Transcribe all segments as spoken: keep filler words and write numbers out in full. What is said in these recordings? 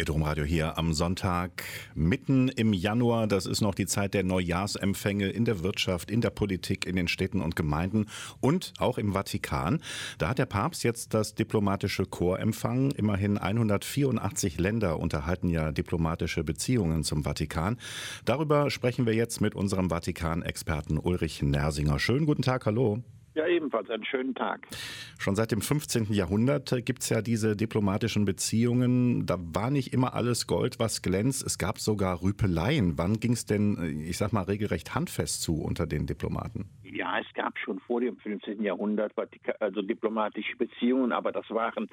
Ihr Domradio hier am Sonntag, mitten im Januar. Das ist noch die Zeit der Neujahrsempfänge in der Wirtschaft, in der Politik, in den Städten und Gemeinden und auch im Vatikan. Da hat der Papst jetzt das diplomatische Korps empfangen. Immerhin hundertvierundachtzig Länder unterhalten ja diplomatische Beziehungen zum Vatikan. Darüber sprechen wir jetzt mit unserem Vatikan-Experten Ulrich Nersinger. Schönen guten Tag, hallo. Ja, ebenfalls einen schönen Tag. Schon seit dem fünfzehnten Jahrhundert gibt es ja diese diplomatischen Beziehungen. Da war nicht immer alles Gold, was glänzt. Es gab sogar Rüpeleien. Wann ging es denn, ich sag mal, regelrecht handfest zu unter den Diplomaten? Ja, es gab schon vor dem fünfzehnten Jahrhundert also diplomatische Beziehungen, aber das waren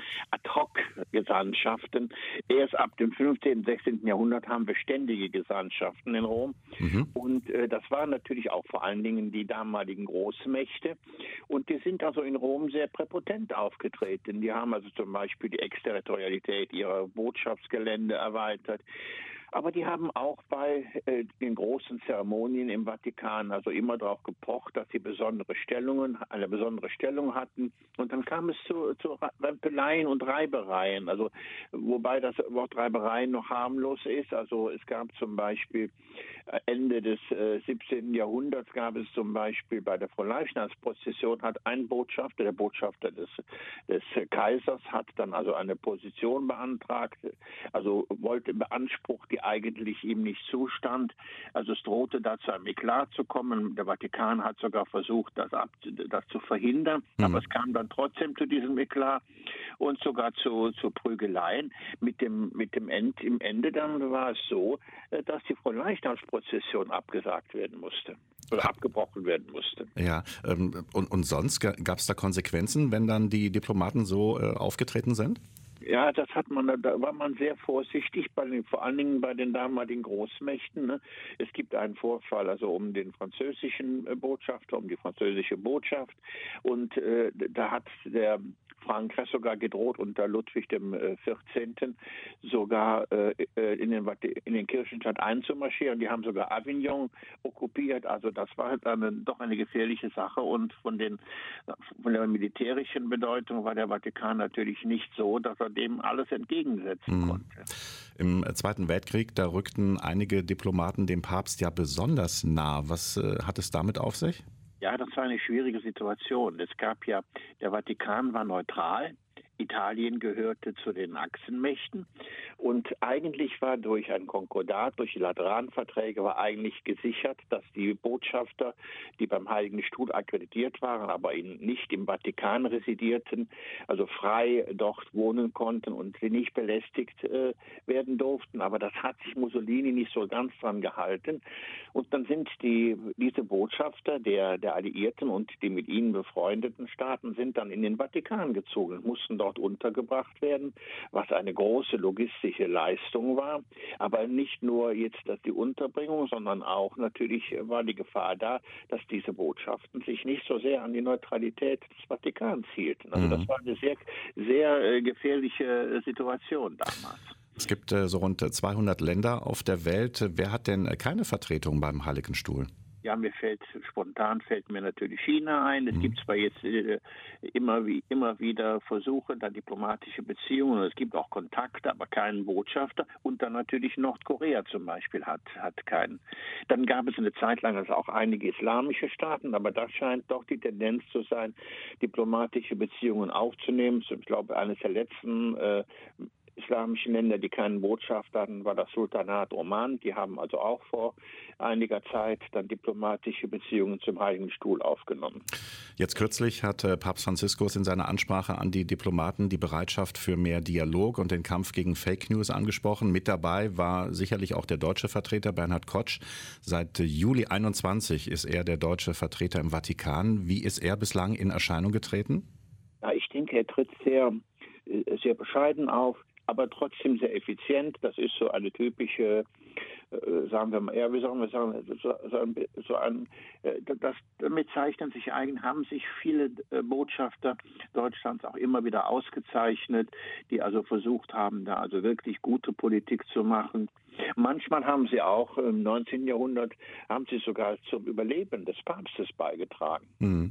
Ad-hoc-Gesandtschaften. Erst ab dem fünfzehnten, sechzehnten Jahrhundert haben wir ständige Gesandtschaften in Rom. Mhm. Und äh, das waren natürlich auch vor allen Dingen die damaligen Großmächte. Und die sind also in Rom sehr präpotent aufgetreten. Die haben also zum Beispiel die Exterritorialität ihrer Botschaftsgelände erweitert. Aber die haben auch bei äh, den großen Zeremonien im Vatikan also immer darauf gepocht, dass sie besondere Stellungen, eine besondere Stellung hatten. Und dann kam es zu, zu Rempeleien und Reibereien. Also wobei das Wort Reibereien noch harmlos ist. Also es gab zum Beispiel Ende des äh, siebzehnten Jahrhunderts gab es zum Beispiel bei der Fronleichnamsprozession hat ein Botschafter, der Botschafter des, des Kaisers, hat dann also eine Position beantragt, also wollte beansprucht, die eigentlich ihm nicht zustand. Also es drohte da zu einem Eklat zu kommen. Der Vatikan hat sogar versucht, das, ab, das zu verhindern. Mhm. Aber es kam dann trotzdem zu diesem Eklat und sogar zu, zu Prügeleien. Mit dem, mit dem End, im Ende dann war es so, dass die Fronleichnamsprozession abgesagt werden musste. Oder abgebrochen werden musste. Ja, ähm, und, und sonst gab es da Konsequenzen, wenn dann die Diplomaten so äh, aufgetreten sind? Ja, das hat man, da war man sehr vorsichtig, bei den, vor allen Dingen bei den damaligen Großmächten. Ne? Es gibt einen Vorfall, also um den französischen Botschafter, um die französische Botschaft. Und äh, da hat der Frankreich sogar gedroht, unter Ludwig dem vierzehnten sogar äh, in, den, in den Kirchenstaat einzumarschieren. Die haben sogar Avignon okkupiert. Also das war dann doch eine gefährliche Sache. Und von, den, von der militärischen Bedeutung war der Vatikan natürlich nicht so, dass er dem alles entgegensetzen mhm. konnte. Im Zweiten Weltkrieg, da rückten einige Diplomaten dem Papst ja besonders nah. Was äh, hat es damit auf sich? Ja, das war eine schwierige Situation. Es gab ja, der Vatikan war neutral. Italien gehörte zu den Achsenmächten und eigentlich war durch ein Konkordat, durch die Lateranverträge war eigentlich gesichert, dass die Botschafter, die beim Heiligen Stuhl akkreditiert waren, aber nicht im Vatikan residierten, also frei dort wohnen konnten und sie nicht belästigt äh, werden durften. Aber das hat sich Mussolini nicht so ganz dran gehalten. Und dann sind die diese Botschafter der, der Alliierten und die mit ihnen befreundeten Staaten sind dann in den Vatikan gezogen, mussten dort untergebracht werden, was eine große logistische Leistung war. Aber nicht nur jetzt dass die Unterbringung, sondern auch natürlich war die Gefahr da, dass diese Botschaften sich nicht so sehr an die Neutralität des Vatikans hielten. Also mhm. das war eine sehr, sehr äh, gefährliche Situation damals. Es gibt äh, so rund zweihundert Länder auf der Welt. Wer hat denn keine Vertretung beim Heiligen Stuhl? Ja, mir fällt spontan fällt mir natürlich China ein. Es mhm. gibt zwar jetzt äh, immer wie immer wieder Versuche, da diplomatische Beziehungen. Es gibt auch Kontakte, aber keinen Botschafter. Und dann natürlich Nordkorea zum Beispiel hat hat keinen. Dann gab es eine Zeit lang also auch einige islamische Staaten, aber das scheint doch die Tendenz zu sein, diplomatische Beziehungen aufzunehmen. Ich glaube, eines der letzten äh, islamischen Länder, die keinen Botschafter hatten, war das Sultanat Oman. Die haben also auch vor einiger Zeit dann diplomatische Beziehungen zum Heiligen Stuhl aufgenommen. Jetzt kürzlich hat Papst Franziskus in seiner Ansprache an die Diplomaten die Bereitschaft für mehr Dialog und den Kampf gegen Fake News angesprochen. Mit dabei war sicherlich auch der deutsche Vertreter Bernhard Kotsch. Seit Juli einundzwanzig ist er der deutsche Vertreter im Vatikan. Wie ist er bislang in Erscheinung getreten? Ja, ich denke, er tritt sehr, sehr bescheiden auf, aber trotzdem sehr effizient. Das ist so eine typische, äh, sagen wir mal, ja, wie sollen wir sagen, so, so ein, so ein äh, das, damit zeichnen sich eigen, haben sich viele äh, Botschafter Deutschlands auch immer wieder ausgezeichnet, die also versucht haben, da also wirklich gute Politik zu machen. Manchmal haben sie auch im neunzehnten Jahrhundert, haben sie sogar zum Überleben des Papstes beigetragen. Mhm.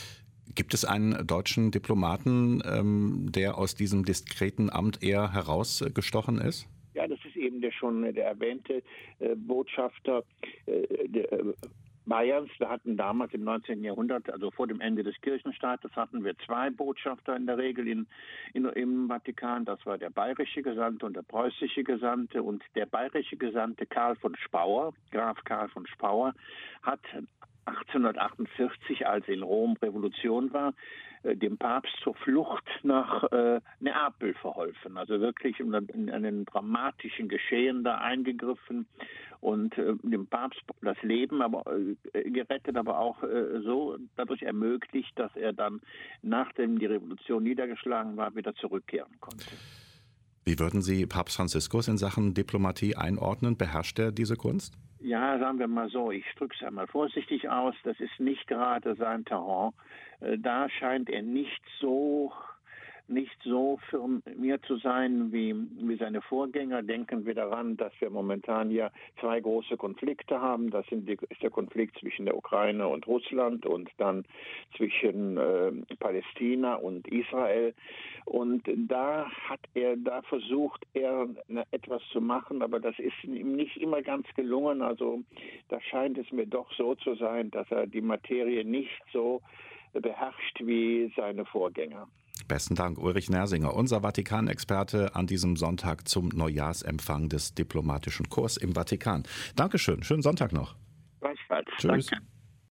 Gibt es einen deutschen Diplomaten, ähm, der aus diesem diskreten Amt eher herausgestochen ist? Ja, eben der schon der erwähnte äh, Botschafter äh, der, äh, Bayerns. Wir hatten damals im neunzehnten Jahrhundert, also vor dem Ende des Kirchenstaates, hatten wir zwei Botschafter in der Regel in, in, im Vatikan. Das war der bayerische Gesandte und der preußische Gesandte. Und der bayerische Gesandte Karl von Spauer, Graf Karl von Spauer, hat achtzehnhundertachtundvierzig, als in Rom Revolution war, dem Papst zur Flucht nach äh, Neapel verholfen. Also wirklich in, in einen dramatischen Geschehen da eingegriffen und äh, dem Papst das Leben aber äh, gerettet, aber auch äh, so dadurch ermöglicht, dass er dann, nachdem die Revolution niedergeschlagen war, wieder zurückkehren konnte. Wie würden Sie Papst Franziskus in Sachen Diplomatie einordnen? Beherrscht er diese Kunst? Ja, sagen wir mal so, ich drücke es einmal vorsichtig aus, das ist nicht gerade sein Terrain. Da scheint er nicht so nicht so firmiert zu sein wie, wie seine Vorgänger. Denken wir daran, dass wir momentan ja zwei große Konflikte haben. Das sind die, ist der Konflikt zwischen der Ukraine und Russland und dann zwischen äh, Palästina und Israel. Und da hat er, da versucht er etwas zu machen, aber das ist ihm nicht immer ganz gelungen. Also da scheint es mir doch so zu sein, dass er die Materie nicht so beherrscht wie seine Vorgänger. Besten Dank, Ulrich Nersinger, unser Vatikan-Experte an diesem Sonntag zum Neujahrsempfang des diplomatischen Korps im Vatikan. Dankeschön, schönen Sonntag noch. Gleichfalls. Tschüss. Danke.